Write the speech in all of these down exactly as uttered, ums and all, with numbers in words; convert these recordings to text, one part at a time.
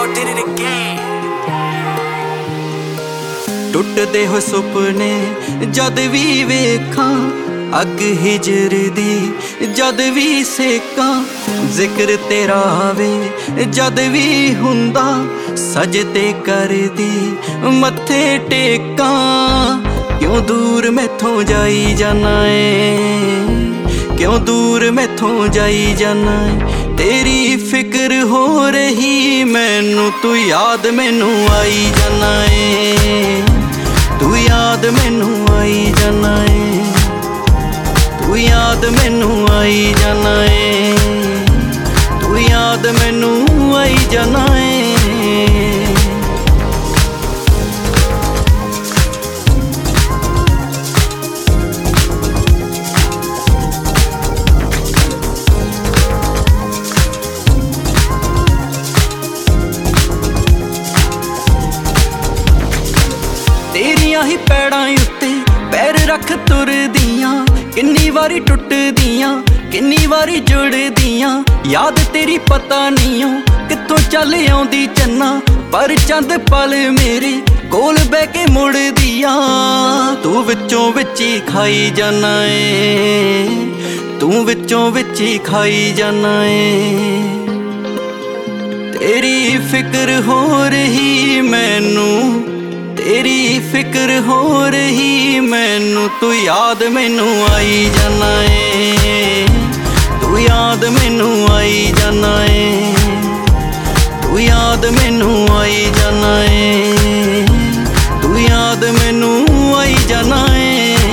did it again. ਟੁੱਟਦੇ ਹੋ ਸੁਪਨੇ ਜਦ ਵੀ ਵੇਖਾਂ, ਅੱਗ ਹਿਜਰ ਦੀ ਜਦ ਵੀ ਸੇਕਾਂ, ਜ਼ਿਕਰ ਤੇਰਾ ਆਵੇ ਜਦ ਵੀ ਹੁੰਦਾ, ਸਜਦੇ ਕਰਦੀ ਮੱਥੇ ਟੇਕਾਂ। ਕਿਉਂ ਦੂਰ ਮੈਥੋਂ ਜਾਈ ਜਾਨਾ ਏ, ਕਿਉਂ ਦੂਰ ਮੈਥੋਂ ਜਾਈ ਜਾਨਾ ਏ, ਤੇਰੀ ਫਿਕਰ ਹੋ ਰਹੀ ਮੈਨੂੰ, ਤੂੰ ਯਾਦ ਮੈਨੂੰ ਆਈ ਜਾਨਾ ਏ, ਤੂੰ ਯਾਦ ਮੈਨੂੰ ਆਈ ਜਾਨਾ ਏ, ਤੂੰ ਯਾਦ ਮੈਨੂੰ ਆਈ ਜਾਨਾ ਏ, ਤੂੰ ਯਾਦ ਮੈਨੂੰ ਆਈ ਜਾਨਾ ਏ। ਤੇਰੀਆਂ ਹੀ ਪੈੜਾਂ ਉੱਤੇ ਪੈਰ ਰੱਖ ਤੁਰਦੀਆਂ, ਕਿੰਨੀ ਵਾਰੀ ਟੁੱਟਦੀਆਂ ਕਿੰਨੀ ਵਾਰੀ ਜੁੜਦੀਆਂ, ਯਾਦ ਤੇਰੀ ਪਤਾ ਨਹੀਂ ਓ ਕਿੱਥੋਂ ਚੱਲ ਆਉਂਦੀ ਚੰਨਾ, ਪਰ ਚੰਦ ਪਲ ਮੇਰੇ ਕੋਲ ਬਹਿ ਕੇ ਮੁੜਦੀਆਂ। ਤੂੰ ਵਿੱਚੋਂ ਵਿੱਚ ਹੀ ਖਾਈ ਜਾਨਾ ਏ, ਤੂੰ ਵਿੱਚੋਂ ਵਿੱਚ ਹੀ ਖਾਈ ਜਾਨਾ ਏ, ਤੇਰੀ ਫਿਕਰ ਹੋ ਰਹੀ ਮੈਨੂੰ, ਤੇਰੀ ਫਿਕਰ ਹੋ ਰਹੀ ਮੈਨੂੰ, ਤੂੰ ਯਾਦ ਮੈਨੂੰ ਆਈ ਜਾਨਾ ਏ, ਤੂੰ ਯਾਦ ਮੈਨੂੰ ਆਈ ਜਾਨਾ ਏ, ਤੂੰ ਯਾਦ ਮੈਨੂੰ ਆਈ ਜਾਨਾ ਏ, ਤੂੰ ਯਾਦ ਮੈਨੂੰ ਆਈ ਜਾਨਾ ਏ।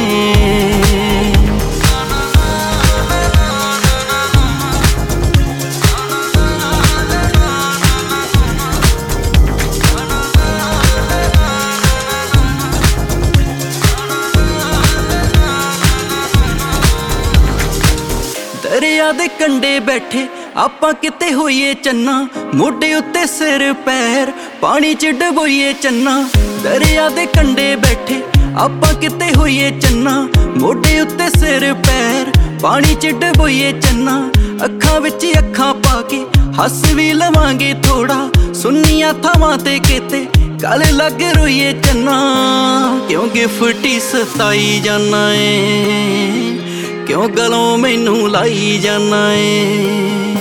ਦਰਿਆ ਦੇ ਕੰਢੇ ਬੈਠੇ ਆਪਾਂ ਕਿਤੇ ਹੋਈਏ ਚੰਨਾ, ਮੋਢੇ ਉੱਤੇ ਸਿਰ ਪੈਰ ਪਾਣੀ ਚ ਡਬੋਈਏ ਚੰਨਾ। ਦਰਿਆ ਦੇ ਕੰਢੇ ਬੈਠੇ ਆਪਾਂ ਕਿਤੇ ਹੋਈਏ ਚੰਨਾ, ਮੋਢੇ ਉੱਤੇ ਸਿਰ ਪੈਰ ਪਾਣੀ ਚ ਡਬੋਈਏ ਚੰਨਾ। ਅੱਖਾਂ ਵਿੱਚ ਅੱਖਾਂ ਪਾ ਕੇ ਹੱਸ ਵੀ ਲਵਾਂਗੇ ਥੋੜਾ, ਸੁੰਨੀਆਂ ਥਾਵਾਂ ਤੇ ਕਿਤੇ ਗੱਲ ਲੱਗ ਰੋਈਏ ਚੰਨਾ। ਕਿਉਂ ਗਿਫਟੀ ਸਤਾਈ ਜਾਨਾ ਏ, ਕਿਉਂ ਗਲੋਂ ਮੈਨੂੰ ਲਾਈ ਜਾਨਾ ਏ,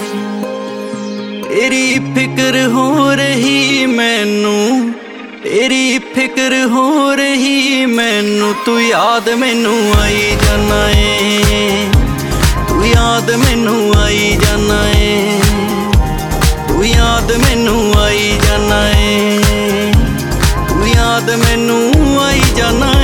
ਤੇਰੀ ਫਿਕਰ ਹੋ ਰਹੀ ਮੈਨੂੰ, ਤੇਰੀ ਫਿਕਰ ਹੋ ਰਹੀ ਮੈਨੂੰ, ਤੂੰ ਯਾਦ ਮੈਨੂੰ ਆਈ ਜਾਨਾ ਏ, ਤੂੰ ਯਾਦ ਮੈਨੂੰ ਆਈ ਜਾਨਾ ਏ, ਤੂੰ ਯਾਦ ਮੈਨੂੰ ਆਈ ਜਾਨਾ ਏ, ਤੂੰ ਯਾਦ ਮੈਨੂੰ ਆਈ ਜਾਨਾ